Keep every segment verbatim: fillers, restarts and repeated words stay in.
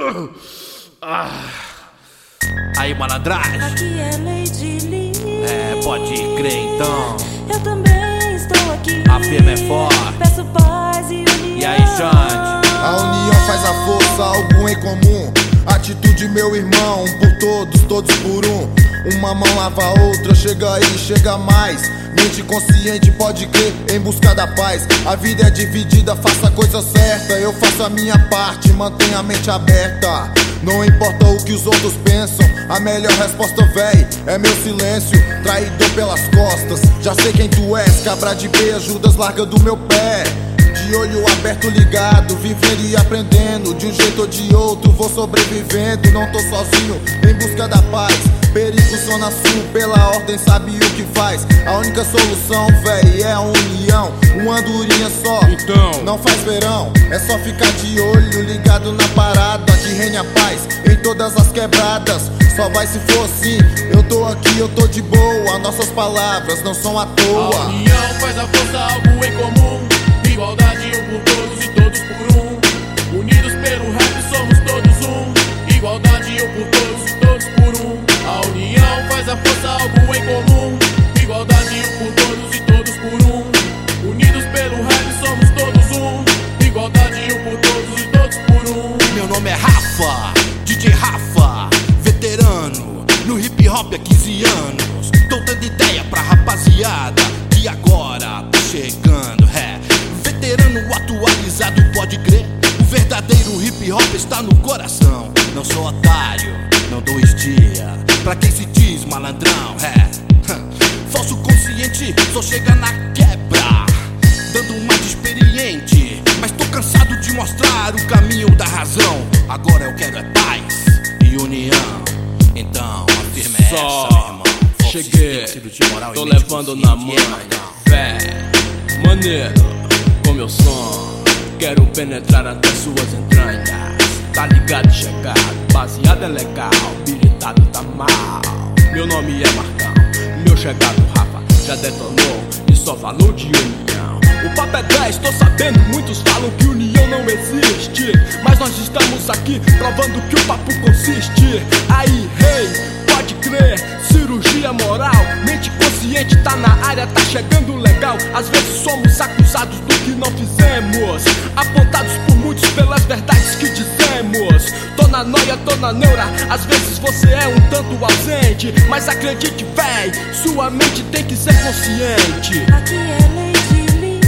Ah. Aí, malandragem. Aqui é Lady Lee. É, pode crer então. Eu também estou aqui. A firma é forte. Peço paz e união. E aí, Xande? A união faz a força, algo em comum. Atitude, meu irmão, um por todos, todos por um. Uma mão lava a outra, chega aí, chega mais. Mente consciente, pode crer, em busca da paz. A vida é dividida, faça a coisa certa. Eu faço a minha parte, mantenha a mente aberta. Não importa o que os outros pensam, a melhor resposta, véi, é meu silêncio. Traidor pelas costas, já sei quem tu és. Cabra de B, Judas, larga do meu pé. De olho aberto, ligado, vivendo e aprendendo. De um jeito ou de outro, vou sobrevivendo. Não tô sozinho, em busca da paz. Perigo zona sul, pela ordem sabe o que faz. A única solução, véi, é a união. Uma andorinha só, então não faz verão. É só ficar de olho, ligado na parada. Que reine a paz em todas as quebradas. Só vai se for assim, eu tô aqui, eu tô de boa. Nossas palavras não são à toa. A união faz a força, algo em comum. Igualdade um por todos e todos por um. Unidos pelo rap somos todos um. Igualdade um por todos e todos por um. A união faz a força, algo em comum. Igualdade um por todos e todos por um. Unidos pelo rap somos todos um. Igualdade um por todos e todos por um. Meu nome é Rafa, D J Rafa, veterano no hip hop há quinze anos. Tô dando ideia pra rapaziada que agora tá chegando, é. Veterano atualizado, pode crer. O verdadeiro hip hop está no coração. Não sou otário, não dou estia pra quem se diz malandrão, é. Falso consciente, só chega na quebra, dando uma de experiente. Mas tô cansado de mostrar o caminho da razão. Agora eu quero é paz e união. Então a firma é Só essa, meu irmão. Falso cheguei, de moral tô e mente levando na mão. Fé, maneiro, com meu som. Quero penetrar até suas entranhas. Tá ligado, chegado, baseado é legal. Bilhetado tá mal. Meu nome é Marcão, meu chegado Rafa já detonou e só falou de união. O papo é dez, tô sabendo, muitos falam que união não existe, mas nós estamos aqui provando que o papo consiste. Aí, rei, hey, pode crer, cirurgia moral, mente consciente tá na área, tá chegando legal. Às vezes somos acusados do que não fizemos, apontados por muitos pelas verdades que dizemos. Tô na noia, tô na neura, às vezes você é um tanto ausente, mas acredite, véi, sua mente tem que ser consciente. Aqui é Lady Lee.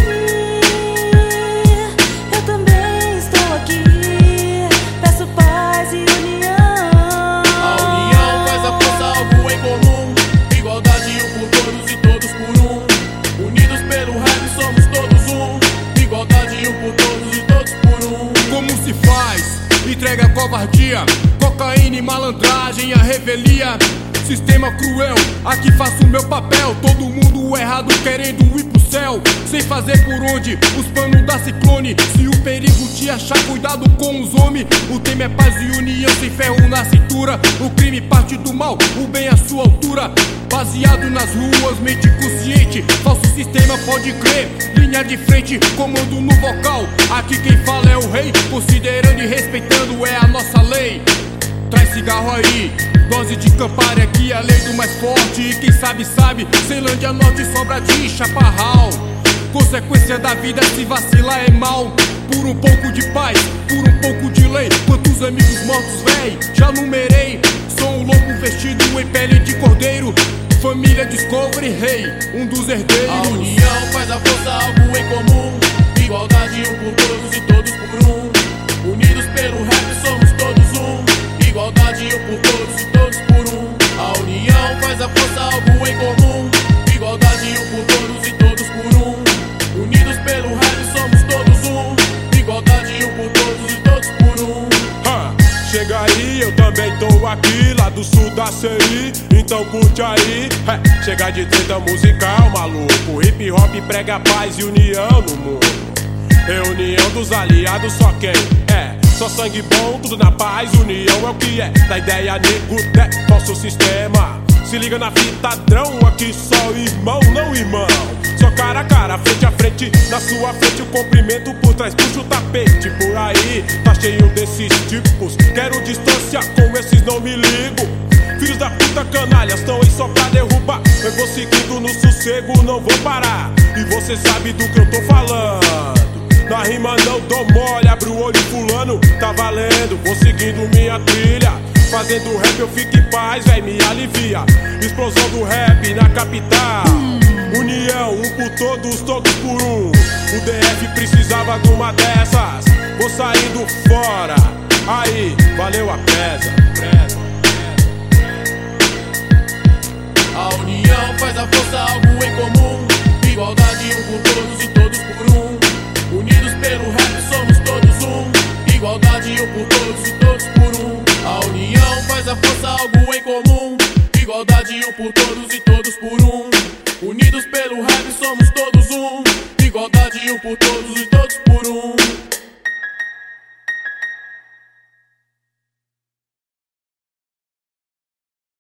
Eu também estou aqui. Peço paz e união. A união faz a força, algo em comum. Igualdade um por todos e todos por um. Unidos pelo rap somos todos um. Igualdade um por todos e todos por um. Como se faz? Entrega a covardia, cocaína e malandragem, a revelia. Sistema cruel, aqui faço meu papel. Todo mundo errado querendo ir pro céu, sem fazer por onde os panos da ciclone. Se o perigo te achar, cuidado com os homens. O tema é paz e união, sem ferro na cintura. O crime parte do mal, o bem à sua altura. Baseado nas ruas, mente consciente. Falso sistema, pode crer. Linha de frente, comando no vocal. Aqui quem fala é o rei, considerando e respeitando é a nossa lei. Traz cigarro aí, dose de Campari, aqui é a lei do mais forte. E quem sabe, sabe, Ceilândia Norte sobra de Chaparral. Consequência da vida, se vacilar é mal. Por um pouco de paz, por um pouco de lei. Quantos amigos mortos, véi, já numerei. Sou um lobo vestido em pele de cordeiro. Família Discovery, rei, um dos herdeiros. A união faz a força, algo em comum. Igualdade um por todos e todos por um. Unidos pelo rap somos todos um. Igualdade um por todos e todos por um. A união faz a força, algo em comum. Igualdade um por todos e todos por um. Unidos pelo rap somos todos um. Igualdade um por todos e todos por um. Ha, chega aí, eu também tô aqui, lá do sul da C I, então curte aí. É, chega de treta musical, maluco. Hip hop prega paz e união no mundo. Reunião dos aliados, só quem é. Só sangue bom, tudo na paz, união é o que é. Da ideia nego, né, falso sistema. Se liga na fita, drão, aqui só irmão, não irmão. só cara a cara, frente a frente. Na sua frente o cumprimento, por trás puxa o tapete. Por aí tá cheio desses tipos, quero distância, com esses não me ligo. Filhos da puta canalhas, tão aí só pra derrubar. Eu vou seguindo no sossego, não vou parar. E você sabe do que eu tô falando. Na rima não dou mole, abre o olho fulano, tá valendo. Vou seguindo minha trilha, fazendo rap eu fico em paz, véi, me alivia. Explosão do rap na capital, união, um por todos, todos por um. O D F precisava de uma dessas, vou saindo fora. Aí, valeu a pesa. A união faz a força, algo em comum. Igualdade um por todos e todos por um. Unidos pelo rap.